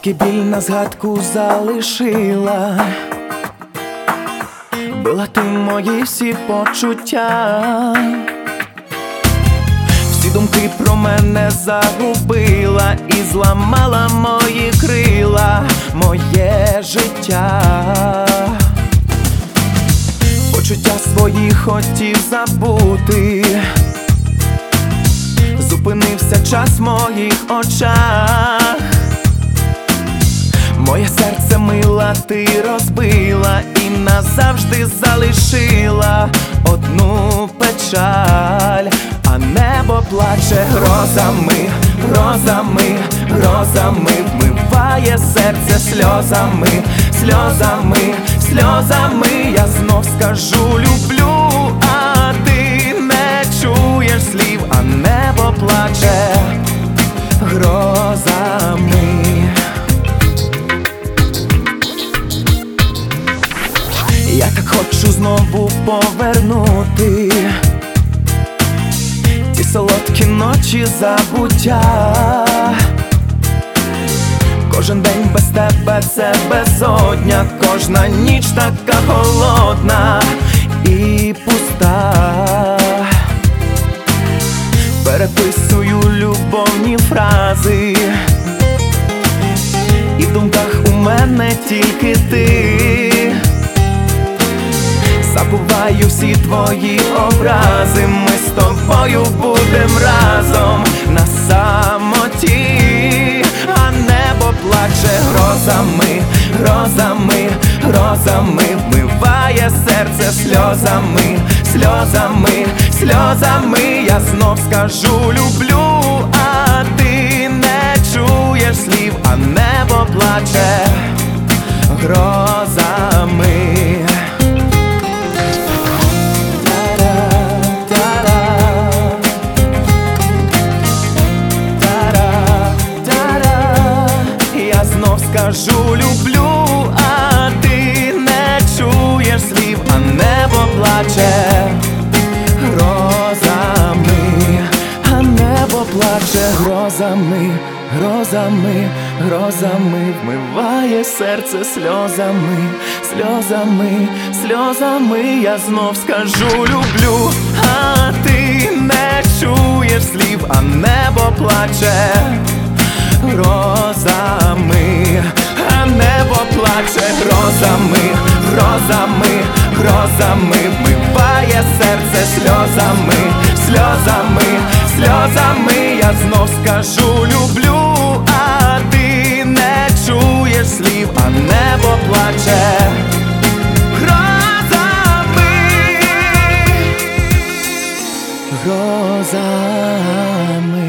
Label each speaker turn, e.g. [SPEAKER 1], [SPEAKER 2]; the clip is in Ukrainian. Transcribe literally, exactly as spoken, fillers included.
[SPEAKER 1] Тільки біль на згадку залишила, била ти мої всі почуття, всі думки про мене загубила і зламала мої крила, моє життя. Почуття свої хотів забути, зупинився час в моїх очах. Моє серце мила ти розбила і назавжди залишила одну печаль, а небо плаче грозами, грозами, грозами, вмиває серце сльозами, сльозами, сльозами. Я знов скажу люблю, а ти не чуєш слів, а небо плаче грозами. Я так хочу знову повернути ті солодкі ночі забуття. Кожен день без тебе це безодня, кожна ніч така холодна і пуста. Переписую любовні фрази, і в думках у мене тільки ти. Забуваю всі твої образи, ми з тобою будем разом на самоті, а небо плаче грозами, грозами, грозами, вмиває серце сльозами, сльозами, сльозами. Я знов скажу люблю, а ти не чуєш слів, а небо плаче грозами. Скажу люблю, а ти не чуєш слів, а небо плаче грозами, а небо плаче грозами, грозами, грозами, вмиває серце сльозами, сльозами, сльозами. Я знов скажу люблю, а ти не чуєш слів, а небо плаче грозами, а небо плаче грозами, грозами, грозами, вмиває серце сльозами, сльозами, сльозами. Я знов скажу люблю, а ти не чуєш слів, а небо плаче грозами, грозами.